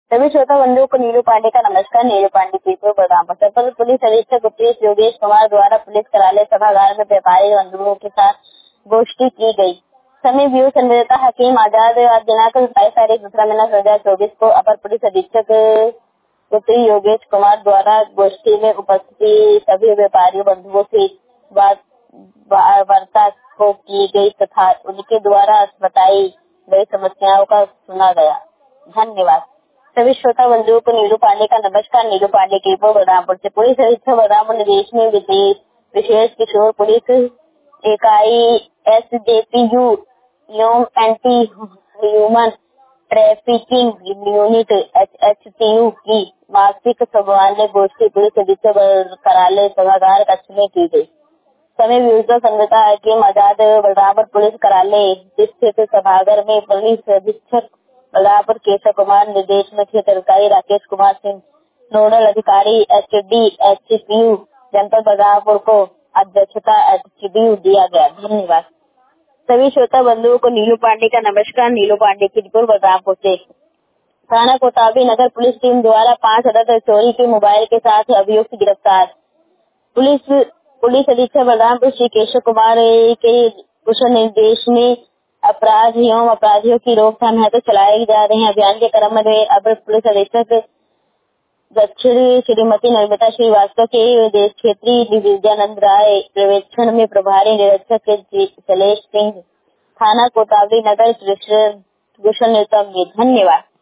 सभी श्रोता बंधुओं को नीलू पांडे का नमस्कार। नीलू पांडे पीपल बलरामपुर सफल पुलिस अधीक्षक उत्तरेश योगेश कुमार द्वारा पुलिस कार्यालय सभागार में व्यापारी बंधुओं के साथ गोष्ठी की गई। समय व्यू संवाददाता हकीम आजाद आज दिनांक 27 तारीख 2 महीना 2024 को अपर पुलिस अधीक्षक उत्तरी योगेश कुमार द्वारा गोष्ठी में उपस्थित सभी व्यापारी बंधुओं से वार्ता को की गई तथा उनके द्वारा बताई गई समस्याओं का सुना गया। धन्यवाद। सभी श्रोता बंधुओं को नीलू पांडे का नमस्कार। नीलू पांडे की रिपोर्ट बलरामपुर से। पुलिस अधीक्षक बलरामपुर निर्देश में विशेष किशोर पुलिस इकाई SJPU एवं anti human trafficking unit HHTU की मासिक समन्वय गोष्ठी पुलिस अधीक्षक कार्यालय सभागार कक्ष में की गई। समय विरुद्ध संगता हकीम आजाद बलरामपुर पुलिस कार्यालय स्थित सभागार में पुलिस अधीक्षक बलरामपुर केशव कुमार निर्देश में क्षेत्र अधिकारी राकेश कुमार सिंह नोडल अधिकारी HDHPU जनपद बलरामपुर को अध्यक्षता HDU दिया गया। धन्यवाद। सभी श्रोता बंधुओं को नीलू पांडे का नमस्कार। नीलू पांडे की रिपोर्ट बलरामपुर से। थाना कोताबी नगर पुलिस टीम द्वारा 5 अदद चोरी के मोबाइल के साथ अभियुक्त गिरफ्तार। पुलिस अधीक्षक बलरामपुर श्री केशव कुमार के कुशल निर्देश में अपराध एवं अपराधियों की रोकथाम हेतु चलाए जा रहे अभियान के क्रम में अपर पुलिस अधीक्षक दक्षिण श्रीमती नर्मदा श्रीवास्तव के क्षेत्रीय दिव्यानंद राय पर्यवेक्षण में प्रभारी निरीक्षक शैलेश सिंह थाना कोताबी नगर कुशल निर्देश। धन्यवाद।